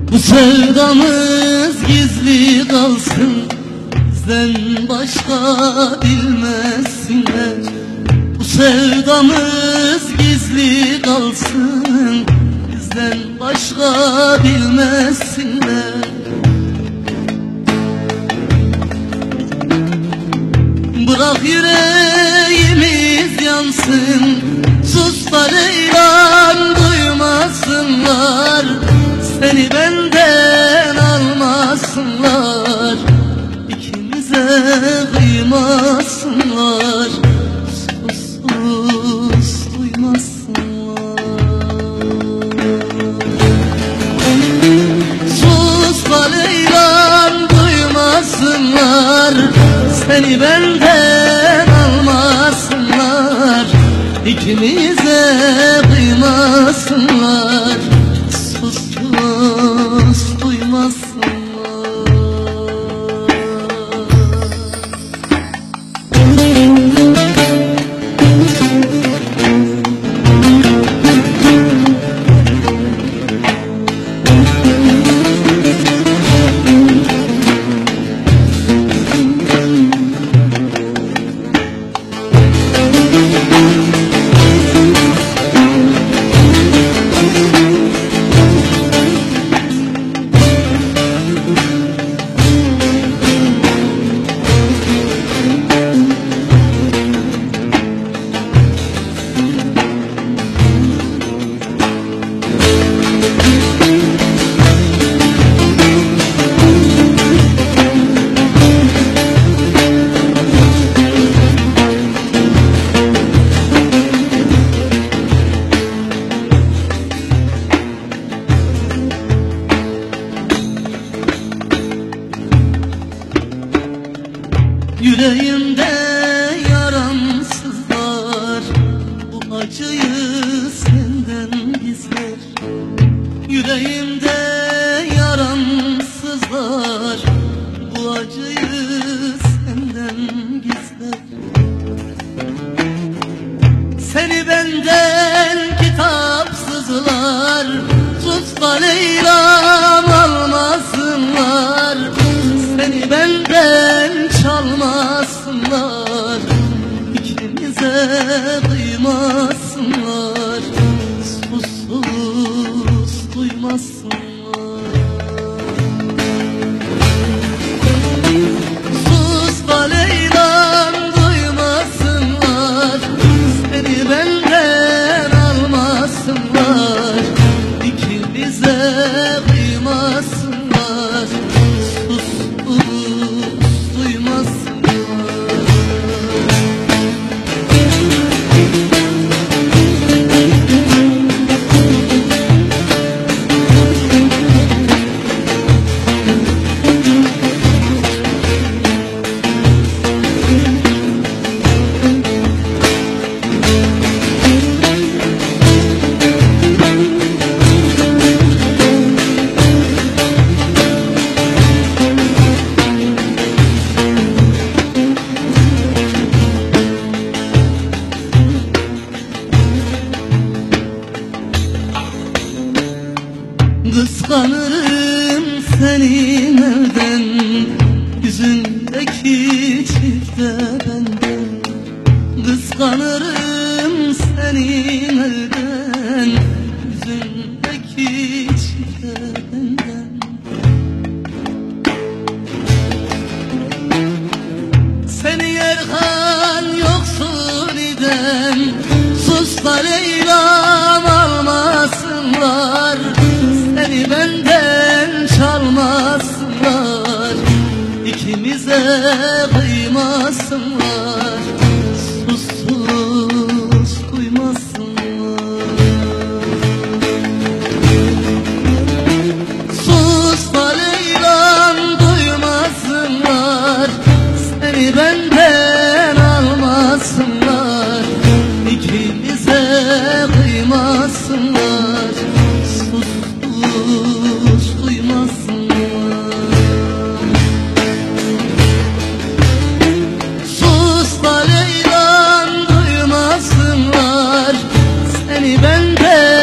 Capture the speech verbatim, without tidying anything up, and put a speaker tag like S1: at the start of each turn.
S1: Bu sevdamız gizli kalsın, bizden başka bilmesinler. Bu sevdamız gizli kalsın, bizden başka bilmesinler. Bırak yüreğimiz yansın, sus da Leyla'm duymasınlar. Seni benden almasınlar, ikimize kıymasınlar. Sus sus duymasınlar. Sus da Leyla'm duymasınlar, seni benden almasınlar, ikimize kıymasınlar. Sus sus duymasınlar. Yüreğimde yaramsızlar bu acıyı senden gizler. Yüreğimde yaramsızlar bu acıyı senden gizler. Seni benden kitapsızlar, sus da Leyla'm almasınlar. Seni benden çalmasınlar, ikimize kıymasınlar. Sus sus duymasınlar. Sus da Leyla'm duymasınlar, seni benden almasınlar, ikimize kıymasınlar. Sus kıskanırım senin elden, yüzündeki çifte benden. Kıskanırım senin elden, yüzündeki çifte benden. Seni Erhan yoksul eden, sus da Leyla'm almasınlar. Seni benden çalmasınlar, ikimize kıymasınlar. Sus sus duymasınlar. Sus da Leyla'm duymasınlar, seni benden almasınlar, ikimize kıymasınlar. Sus duymasınlar. Sus da Leyla'm duymasınlar, seni benden